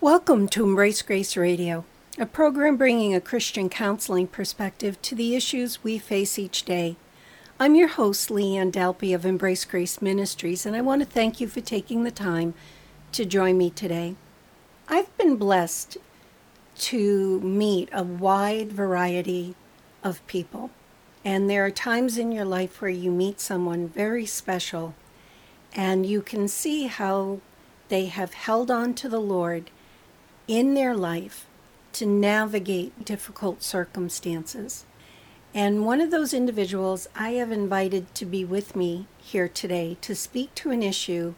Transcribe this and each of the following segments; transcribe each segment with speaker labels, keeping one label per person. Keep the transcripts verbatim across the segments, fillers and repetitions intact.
Speaker 1: Welcome to Embrace Grace Radio, a program bringing a Christian counseling perspective to the issues we face each day. I'm your host, Leanne Dalpy of Embrace Grace Ministries, and I want to thank you for taking the time to join me today. I've been blessed to meet a wide variety of people, and there are times in your life where you meet someone very special, and you can see how they have held on to the Lord in their life to navigate difficult circumstances. And one of those individuals I have invited to be with me here today to speak to an issue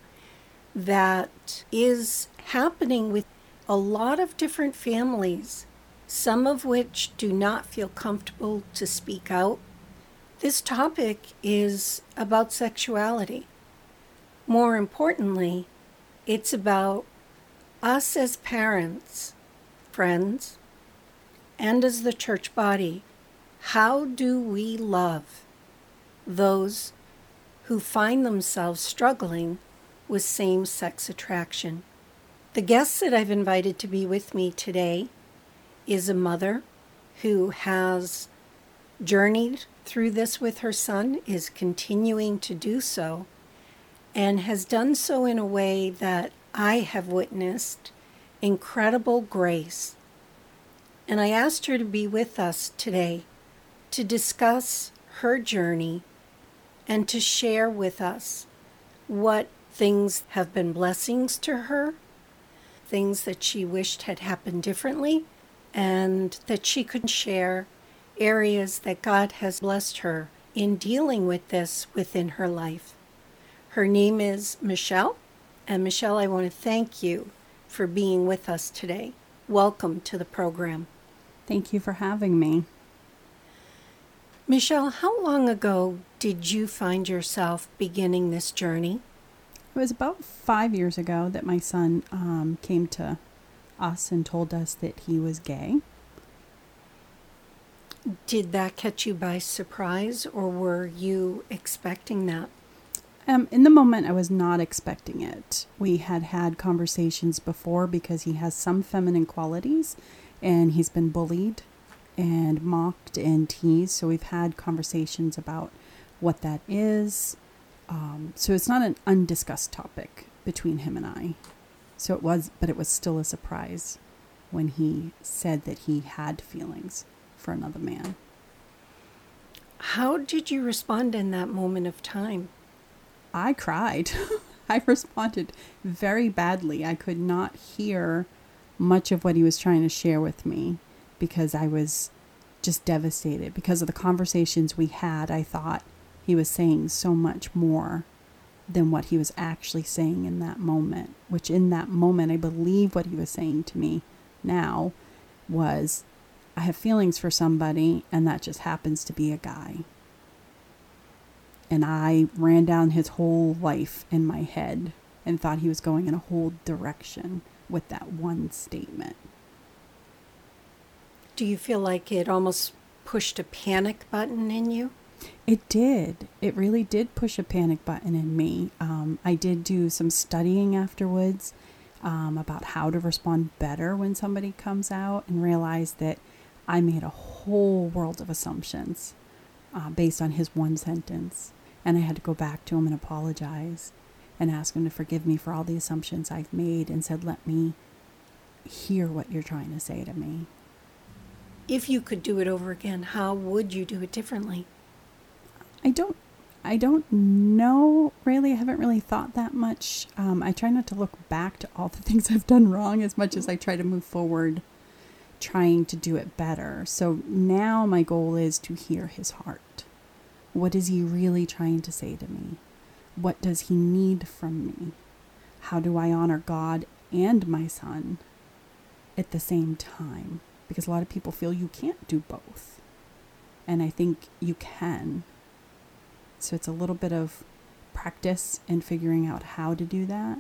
Speaker 1: that is happening with a lot of different families, some of which do not feel comfortable to speak out. This topic is about sexuality. More importantly, it's about us as parents, friends, and as the church body. How do we love those who find themselves struggling with same-sex attraction? The guest that I've invited to be with me today is a mother who has journeyed through this with her son, is continuing to do so, and has done so in a way that I have witnessed incredible grace. And I asked her to be with us today to discuss her journey and to share with us what things have been blessings to her, things that she wished had happened differently, and that she could share areas that God has blessed her in dealing with this within her life. Her name is Michelle. And Michelle, I want to thank you for being with us today. Welcome to the program.
Speaker 2: Thank you for having me.
Speaker 1: Michelle, how long ago did you find yourself beginning this journey?
Speaker 2: It was about five years ago that my son um, came to us and told us that he was gay.
Speaker 1: Did that catch you by surprise, or were you expecting that?
Speaker 2: Um, in the moment, I was not expecting it. We had had conversations before because he has some feminine qualities and he's been bullied and mocked and teased. So we've had conversations about what that is. Um, so it's not an undiscussed topic between him and I. So it was, but it was still a surprise when he said that he had feelings for another man.
Speaker 1: How did you respond in that moment of time?
Speaker 2: I cried. I responded very badly. I could not hear much of what he was trying to share with me because I was just devastated. Because of the conversations we had, I thought he was saying so much more than what he was actually saying in that moment, which in that moment, I believe what he was saying to me now was, I have feelings for somebody and that just happens to be a guy. And I ran down his whole life in my head and thought he was going in a whole direction with that one statement.
Speaker 1: Do you feel like it almost pushed a panic button in you?
Speaker 2: It did. It really did push a panic button in me. Um, I did do some studying afterwards um, about how to respond better when somebody comes out, and realized that I made a whole world of assumptions uh, based on his one sentence. And I had to go back to him and apologize and ask him to forgive me for all the assumptions I've made, and said, let me hear what you're trying to say to me.
Speaker 1: If you could do it over again, how would you do it differently?
Speaker 2: I don't, I don't know, really. I haven't really thought that much. Um, I try not to look back to all the things I've done wrong as much as I try to move forward, trying to do it better. So now my goal is to hear his heart. What is he really trying to say to me? What does he need from me? How do I honor God and my son at the same time? Because a lot of people feel you can't do both. And I think you can. So it's a little bit of practice in figuring out how to do that.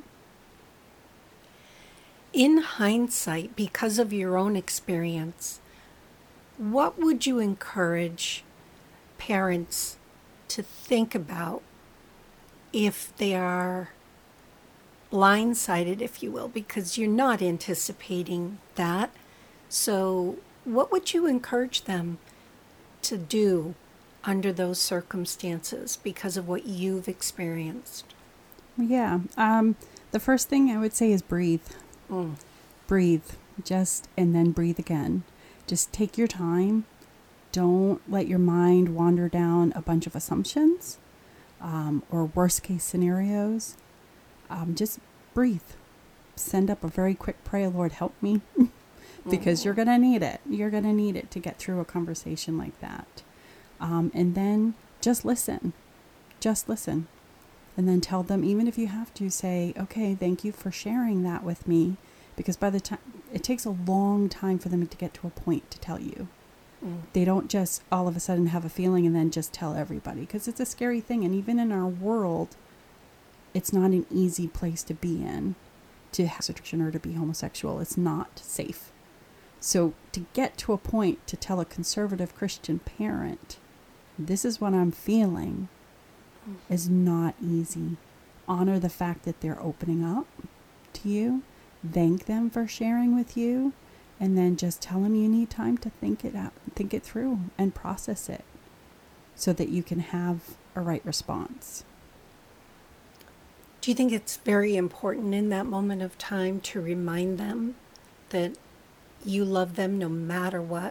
Speaker 1: In hindsight, because of your own experience, what would you encourage parents to think about if they are blindsided, if you will, because you're not anticipating that. So, what would you encourage them to do under those circumstances because of what you've experienced?
Speaker 2: Yeah. Um, the first thing I would say is breathe.
Speaker 1: Mm.
Speaker 2: Breathe. Just, and then breathe again. Just take your time. Don't let your mind wander down a bunch of assumptions um, or worst case scenarios. Um, just breathe. Send up a very quick prayer, Lord, help me. Because mm. you're going to need it. You're going to need it to get through a conversation like that. Um, and then just listen. Just listen. And then tell them, even if you have to, say, okay, thank you for sharing that with me. Because by the time, it takes a long time for them to get to a point to tell you. Mm. They don't just all of a sudden have a feeling and then just tell everybody. Because it's a scary thing. And even in our world, it's not an easy place to be in, to have addiction or to be homosexual. It's not safe. So to get to a point to tell a conservative Christian parent, this is what I'm feeling, is not easy. Honor the fact that they're opening up to you. Thank them for sharing with you. And then just tell them you need time to think it out, think it through and process it so that you can have a right response.
Speaker 1: Do you think it's very important in that moment of time to remind them that you love them no matter what?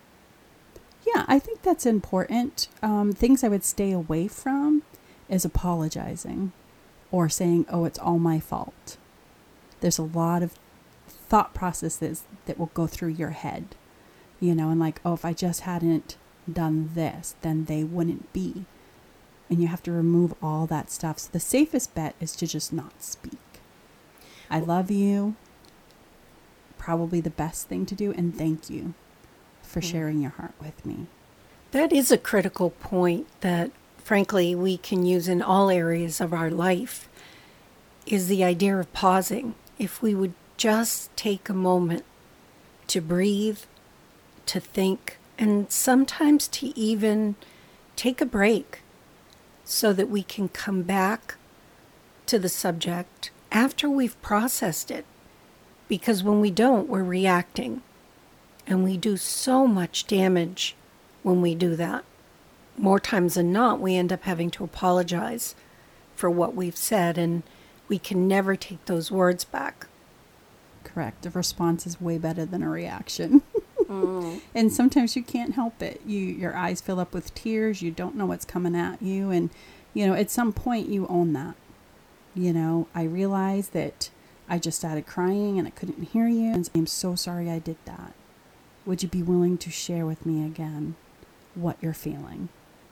Speaker 2: Yeah, I think that's important. Um, things I would stay away from is apologizing or saying, oh, it's all my fault. There's a lot of thought processes that will go through your head, you know, and like, oh, if I just hadn't done this, then they wouldn't be. And you have to remove all that stuff. So the safest bet is to just not speak. I love you. Probably the best thing to do. And thank you for sharing your heart with me.
Speaker 1: That is a critical point that, frankly, we can use in all areas of our life, is the idea of pausing. If we would just take a moment to breathe, to think, and sometimes to even take a break so that we can come back to the subject after we've processed it. Because when we don't, we're reacting. And we do so much damage when we do that. More times than not, we end up having to apologize for what we've said, and we can never take those words back.
Speaker 2: Correct. A response is way better than a reaction. mm. And sometimes you can't help it. You, your eyes fill up with tears. You don't know what's coming at you. And, you know, at some point you own that. You know, I realized that I just started crying and I couldn't hear you. And I'm so sorry I did that. Would you be willing to share with me again what you're feeling?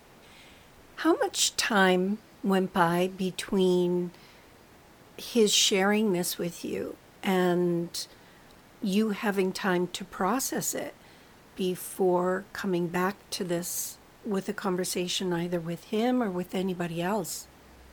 Speaker 1: How much time went by between his sharing this with you and you having time to process it before coming back to this with a conversation either with him or with anybody else?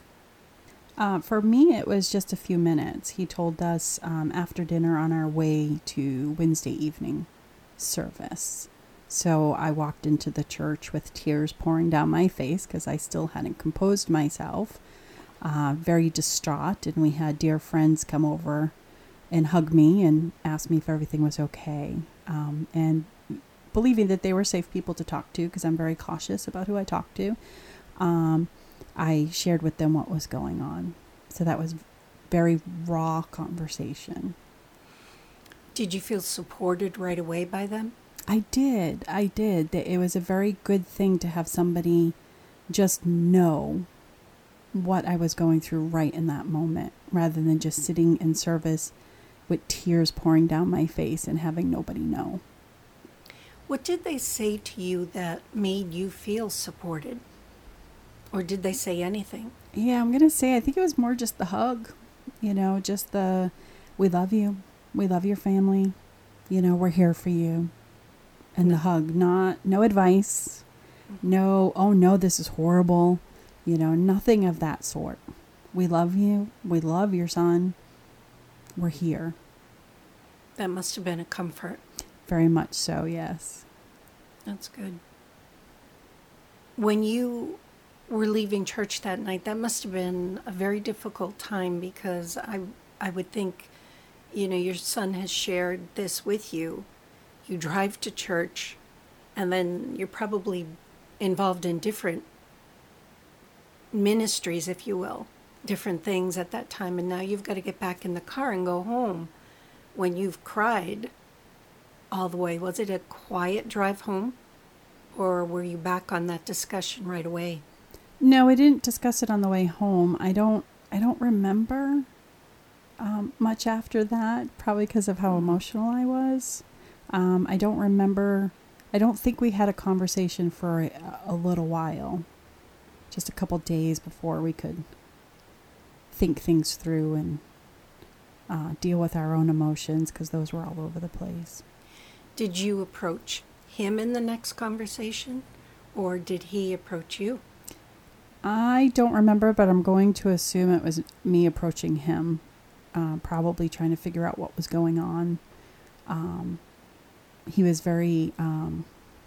Speaker 2: Uh, for me, it was just a few minutes. He told us um, after dinner on our way to Wednesday evening service. So I walked into the church with tears pouring down my face because I still hadn't composed myself, uh, very distraught. And we had dear friends come over and hug me and ask me if everything was okay. Um, and believing that they were safe people to talk to, because I'm very cautious about who I talk to, um, I shared with them what was going on. So that was very raw conversation.
Speaker 1: Did you feel supported right away by them?
Speaker 2: I did. I did. It was a very good thing to have somebody just know what I was going through right in that moment, rather than just sitting in service with tears pouring down my face and having nobody know.
Speaker 1: What did they say to you that made you feel supported? Or did they say anything?
Speaker 2: Yeah, I'm going to say I think it was more just the hug. You know, just the, we love you. We love your family. You know, we're here for you. And the hug, not, no advice. No, oh no, this is horrible. You know, nothing of that sort. We love you. We love your son. We're here.
Speaker 1: That must have been a comfort.
Speaker 2: Very much so, yes.
Speaker 1: That's good. When you were leaving church that night, that must have been a very difficult time, because I I would think, you know, your son has shared this with you. You drive to church, and then you're probably involved in different ministries, if you will, different things at that time, and now you've got to get back in the car and go home when you've cried all the way. Was it a quiet drive home, or were you back on that discussion right away?
Speaker 2: No, we didn't discuss it on the way home. I don't I don't remember um, much after that, probably because of how emotional I was. Um, I don't remember, I don't think we had a conversation for a, a little while, just a couple days before we could think things through and uh, deal with our own emotions, because those were all over the place.
Speaker 1: Did you approach him in the next conversation, or did he approach you?
Speaker 2: I don't remember, but I'm going to assume it was me approaching him, uh, probably trying to figure out what was going on. Um, he was very, um,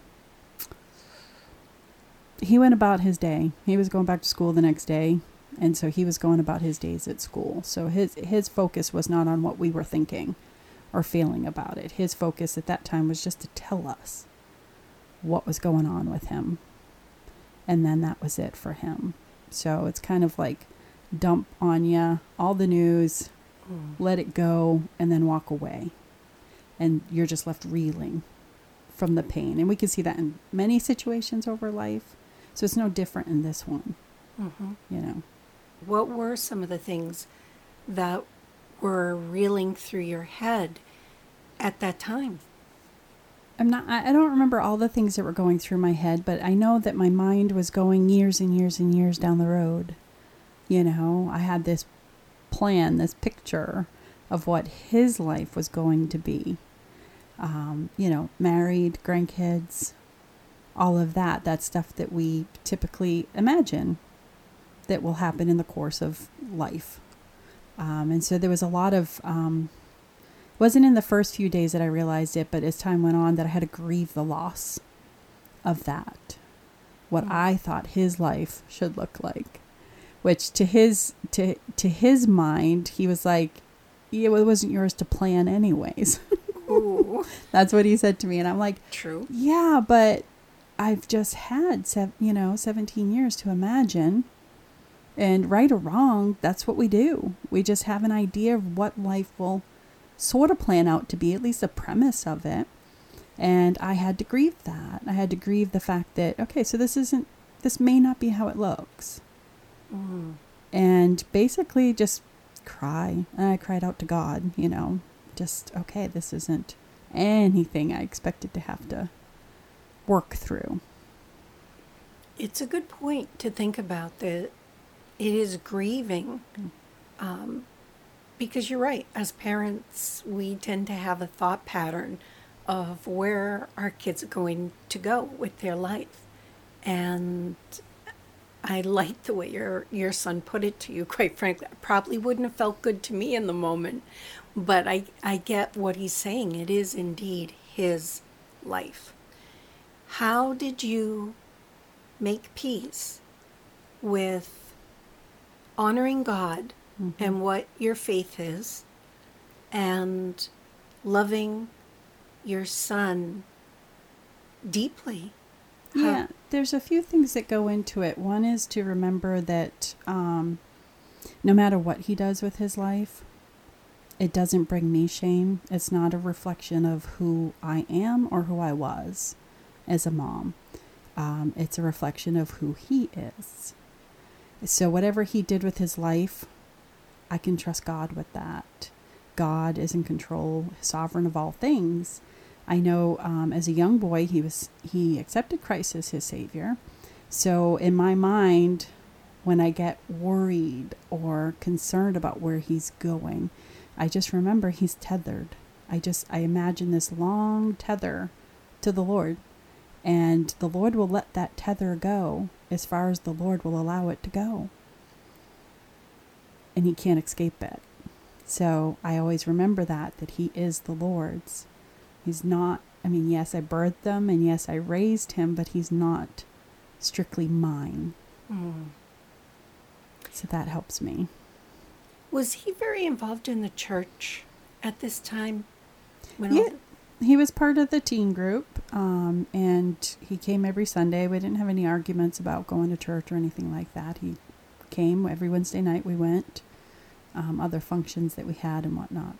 Speaker 2: he went about his day. He was going back to school the next day, and so he was going about his days at school. So his his focus was not on what we were thinking or feeling about it. His focus at that time was just to tell us what was going on with him. And then that was it for him. So it's kind of like dump on you all the news, mm. let it go, and then walk away. And you're just left reeling from the pain. And we can see that in many situations over life. So it's no different in this one. Mm-hmm. You know.
Speaker 1: What were some of the things that were reeling through your head at that time?
Speaker 2: I'm not, I don't remember all the things that were going through my head, but I know that my mind was going years and years and years down the road. You know, I had this plan, this picture of what his life was going to be. Um, you know, married, grandkids, all of that. That's stuff that we typically imagine that will happen in the course of life. Um, and so there was a lot of... Um, wasn't in the first few days that I realized it, but as time went on, that I had to grieve the loss of that. What mm. I thought his life should look like, which to his to to his mind, he was like, yeah, well, it wasn't yours to plan anyways.
Speaker 1: Ooh.
Speaker 2: That's what he said to me, and I'm like,
Speaker 1: true.
Speaker 2: Yeah, but I've just had sev- you know seventeen years to imagine, and right or wrong, that's what we do. We just have an idea of what life will sort of plan out to be, at least a premise of it. And I had to grieve that. I had to grieve the fact that, okay, so this isn't, this may not be how it looks. Mm. And basically just cry. And I cried out to God, you know, just, okay, this isn't anything I expected to have to work through.
Speaker 1: It's a good point to think about that. It is grieving. Mm. Um, Because you're right, as parents, we tend to have a thought pattern of where our kids are going to go with their life. And I like the way your, your son put it to you, quite frankly. It probably wouldn't have felt good to me in the moment, but I, I get what he's saying. It is indeed his life. How did you make peace with honoring God mm-hmm. and what your faith is, and loving your son deeply?
Speaker 2: Yeah, there's a few things that go into it. One is to remember that um, no matter what he does with his life, it doesn't bring me shame. It's not a reflection of who I am or who I was as a mom. Um, it's a reflection of who he is. So whatever he did with his life, I can trust God with that. God is in control, sovereign of all things. I know um, as a young boy, he was he accepted Christ as his Savior. So in my mind, when I get worried or concerned about where he's going, I just remember he's tethered. I just, I imagine this long tether to the Lord. And the Lord will let that tether go as far as the Lord will allow it to go. And he can't escape it. So I always remember that, that he is the Lord's. He's not, I mean, yes, I birthed him, and yes, I raised him, but he's not strictly mine. Mm. So that helps me.
Speaker 1: Was he very involved in the church at this time? When
Speaker 2: Yeah,
Speaker 1: all the-
Speaker 2: he was part of the teen group, um, and he came every Sunday. We didn't have any arguments about going to church or anything like that. He came every Wednesday night. We went, um, other functions that we had and whatnot.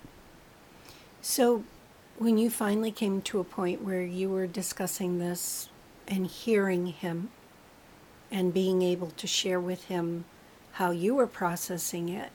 Speaker 1: So, when you finally came to a point where you were discussing this and hearing him and being able to share with him how you were processing it,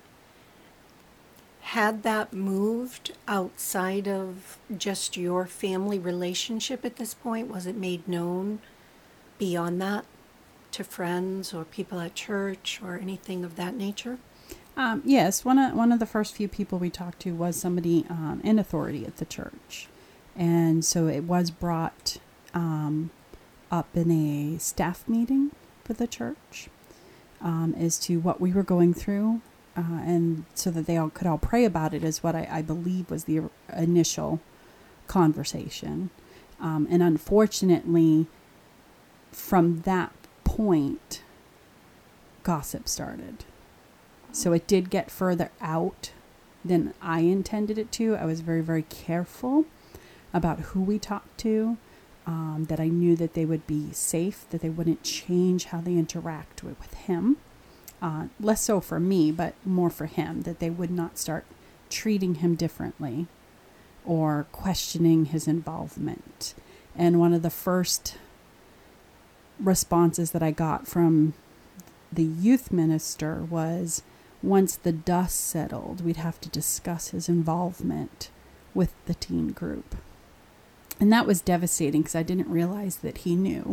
Speaker 1: had that moved outside of just your family relationship at this point? Was it made known beyond that to friends or people at church or anything of that nature?
Speaker 2: Um, yes, one of one of the first few people we talked to was somebody um, in authority at the church, and so it was brought um, up in a staff meeting for the church um, as to what we were going through, uh, and so that they all could all pray about it. Is what I, I believe was the initial conversation, um, and unfortunately, from that point, gossip started. So it did get further out than I intended it to. I was very, very careful about who we talked to, um, that I knew that they would be safe, that they wouldn't change how they interact with, with him. Uh, less so for me, but more for him, that they would not start treating him differently or questioning his involvement. And one of the first responses that I got from the youth minister was, once the dust settled, we'd have to discuss his involvement with the teen group. And that was devastating because I didn't realize that he knew.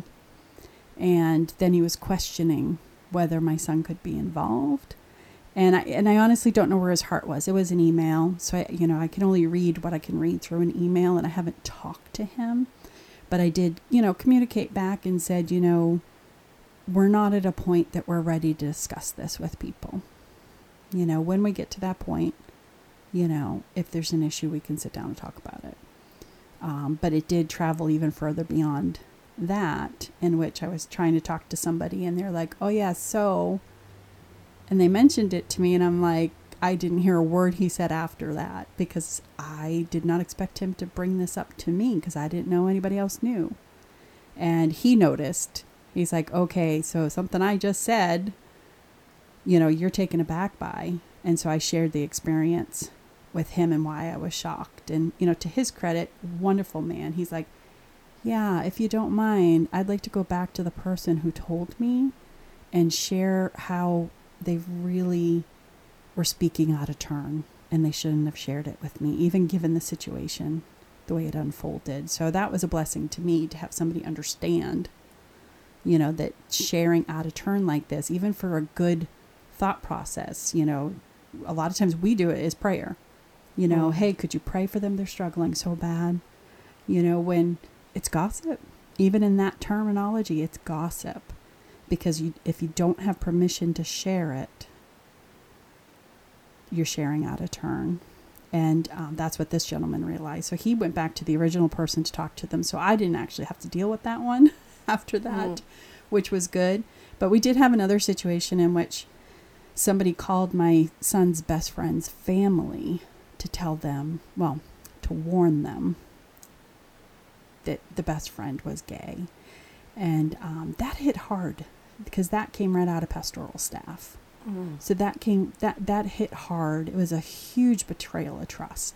Speaker 2: And then he was questioning whether my son could be involved. And I and I honestly don't know where his heart was. It was an email. So, I, you know, I can only read what I can read through an email, and I haven't talked to him. But I did, you know, communicate back and said, you know, we're not at a point that we're ready to discuss this with people. You know, when we get to that point, you know, if there's an issue, we can sit down and talk about it. Um, but it did travel even further beyond that, in which I was trying to talk to somebody and they're like, oh yeah, so, and they mentioned it to me and I'm like, I didn't hear a word he said after that because I did not expect him to bring this up to me because I didn't know anybody else knew. And he noticed. He's like, okay, so something I just said, you know, you're taken aback by. And so I shared the experience with him and why I was shocked. And, you know, to his credit, wonderful man. He's like, yeah, if you don't mind, I'd like to go back to the person who told me and share how they really were speaking out of turn and they shouldn't have shared it with me, even given the situation, the way it unfolded. So that was a blessing to me to have somebody understand, you know, that sharing out of turn like this, even for a good thought process, you know, a lot of times we do it as prayer, you know, mm. hey, could you pray for them? They're struggling so bad, you know, when it's gossip, even in that terminology, it's gossip because you, if you don't have permission to share it, you're sharing out of turn. And um, that's what this gentleman realized. So he went back to the original person to talk to them. So I didn't actually have to deal with that one after that, mm. which was good. But we did have another situation in which somebody called my son's best friend's family to tell them, well, to warn them that the best friend was gay. And um, that hit hard because that came right out of pastoral staff. Mm. So that came, that, that hit hard. It was a huge betrayal of trust.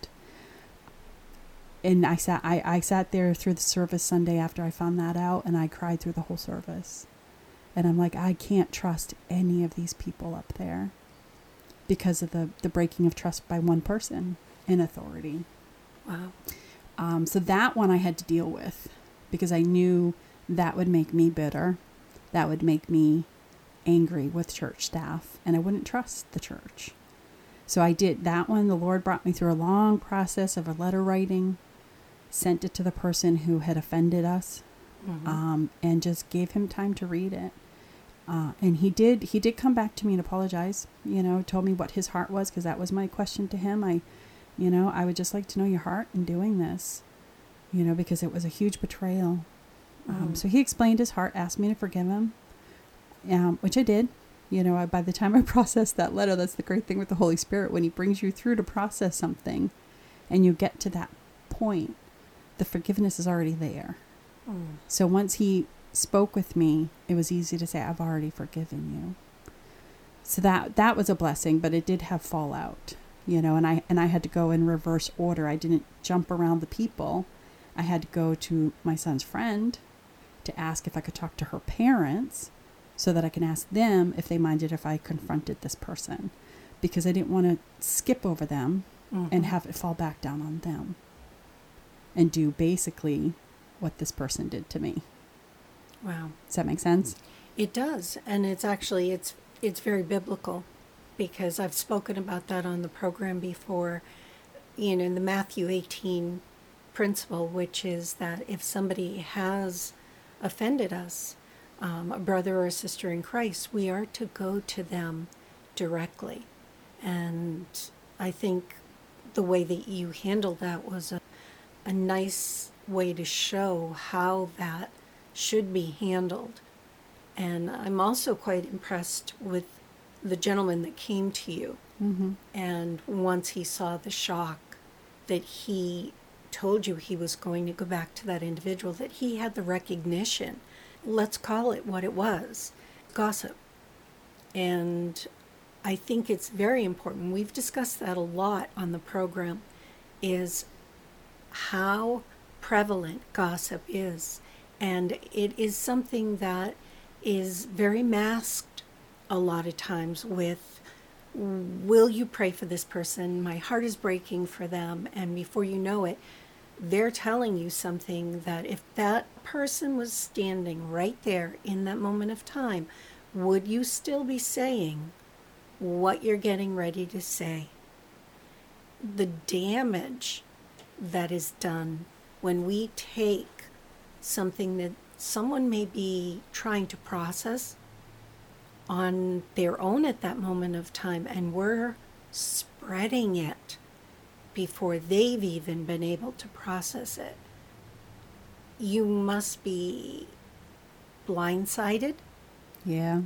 Speaker 2: And I sat, I, I sat there through the service Sunday after I found that out, and I cried through the whole service. And I'm like, I can't trust any of these people up there because of the, the breaking of trust by one person in authority.
Speaker 1: Wow.
Speaker 2: Um, so that one I had to deal with because I knew that would make me bitter. That would make me angry with church staff, and I wouldn't trust the church. So I did that one. The Lord brought me through a long process of a letter writing, sent it to the person who had offended us, mm-hmm. um, and just gave him time to read it. Uh, and he did, he did come back to me and apologize, you know, told me what his heart was, because that was my question to him. I, you know, I would just like to know your heart in doing this, you know, because it was a huge betrayal. Mm-hmm. Um, so he explained his heart, asked me to forgive him, um, which I did. You know, I, by the time I process that letter, that's the great thing with the Holy Spirit. When he brings you through to process something and you get to that point, the forgiveness is already there. Mm. So once he spoke with me, it was easy to say, I've already forgiven you. So that that was a blessing, but it did have fallout, you know, and I and I had to go in reverse order. I didn't jump around the people. I had to go to my son's friend to ask if I could talk to her parents so that I can ask them if they minded if I confronted this person, because I didn't want to skip over them mm-hmm. and have it fall back down on them and do basically what this person did to me.
Speaker 1: Wow.
Speaker 2: Does that make sense?
Speaker 1: It does. And it's actually, it's it's very biblical, because I've spoken about that on the program before, you know, in the Matthew eighteen principle, which is that if somebody has offended us, um, a brother or a sister in Christ, we are to go to them directly. And I think the way that you handled that was a, a nice way to show how that should be handled. And I'm also quite impressed with the gentleman that came to you. Mm-hmm. And once he saw the shock that he told you he was going to go back to that individual, that he had the recognition, let's call it what it was, gossip. And I think it's very important. We've discussed that a lot on the program, is how prevalent gossip is. And it is something that is very masked a lot of times with, will you pray for this person? My heart is breaking for them. And before you know it, they're telling you something that if that person was standing right there in that moment of time, would you still be saying what you're getting ready to say? The damage that is done when we take something that someone may be trying to process on their own at that moment of time, and we're spreading it before they've even been able to process it. You must be blindsided.
Speaker 2: Yeah.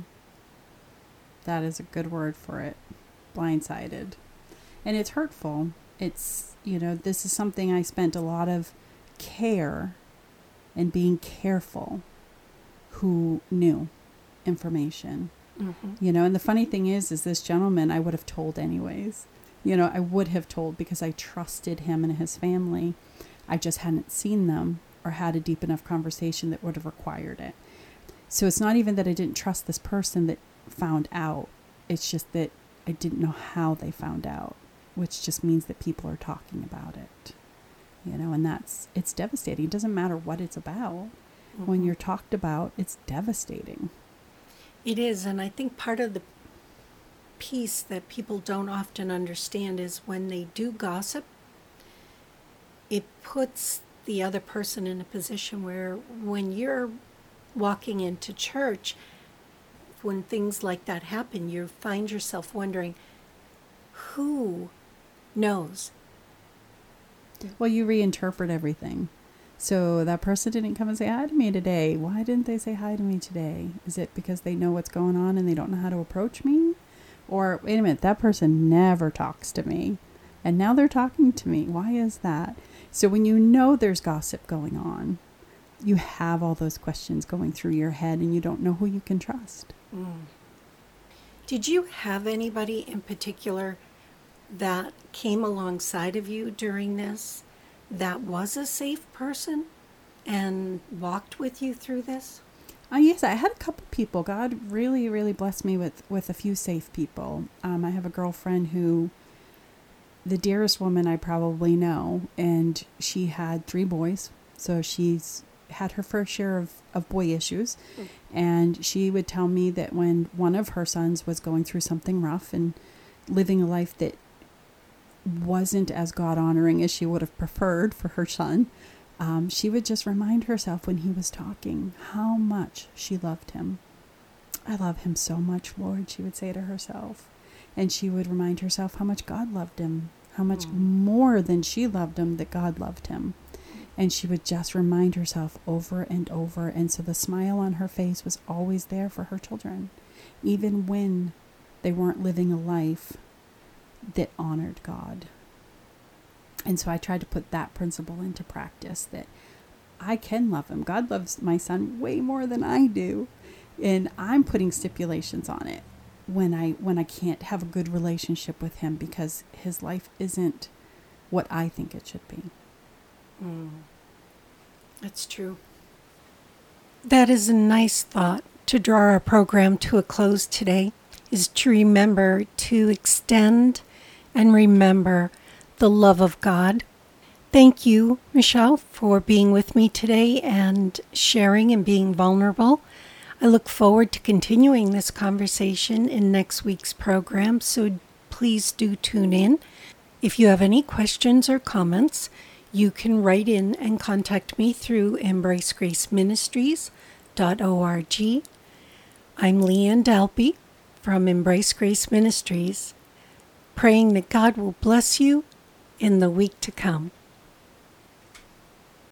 Speaker 2: That is a good word for it. Blindsided. And it's hurtful. It's, you know, this is something I spent a lot of care and being careful who knew information. Mm-hmm. You know, and the funny thing is, is this gentleman I would have told anyways. You know, I would have told because I trusted him and his family. I just hadn't seen them or had a deep enough conversation that would have required it. So it's not even that I didn't trust this person that found out. It's just that I didn't know how they found out, which just means that people are talking about it. You know, and that's, it's devastating. It doesn't matter what it's about. Mm-hmm. When you're talked about, it's devastating.
Speaker 1: It is. And I think part of the piece that people don't often understand is when they do gossip, it puts the other person in a position where when you're walking into church, when things like that happen, you find yourself wondering, who knows?
Speaker 2: Well, you reinterpret everything. So that person didn't come and say hi to me today. Why didn't they say hi to me today? Is it because they know what's going on and they don't know how to approach me? Or, wait a minute, that person never talks to me, and now they're talking to me. Why is that? So when you know there's gossip going on, you have all those questions going through your head, and you don't know who you can trust.
Speaker 1: Mm. Did you have anybody in particular that came alongside of you during this that was a safe person and walked with you through this?
Speaker 2: Uh, yes, I had a couple people. God really, really blessed me with, with a few safe people. Um, I have a girlfriend who, the dearest woman I probably know, and she had three boys. So she's had her fair share of, of boy issues. Mm. And she would tell me that when one of her sons was going through something rough and living a life that wasn't as God-honoring as she would have preferred for her son, um, she would just remind herself when he was talking how much she loved him. I love him so much, Lord, she would say to herself. And she would remind herself how much God loved him, how much mm. more than she loved him, that God loved him. And she would just remind herself over and over. And so the smile on her face was always there for her children. even when they weren't living a life that honored God. And so I tried to put that principle into practice, that I can love him. God loves my son way more than I do. And I'm putting stipulations on it when I when I can't have a good relationship with him because his life isn't what I think it should be.
Speaker 1: Mm. That's true. That is a nice thought to draw our program to a close today, is to remember to extend and remember the love of God. Thank you, Michelle, for being with me today and sharing and being vulnerable. I look forward to continuing this conversation in next week's program, so please do tune in. If you have any questions or comments, you can write in and contact me through embrace grace ministries dot org. I'm Leanne Dalpy from Embrace Grace Ministries, praying that God will bless you in the week to come.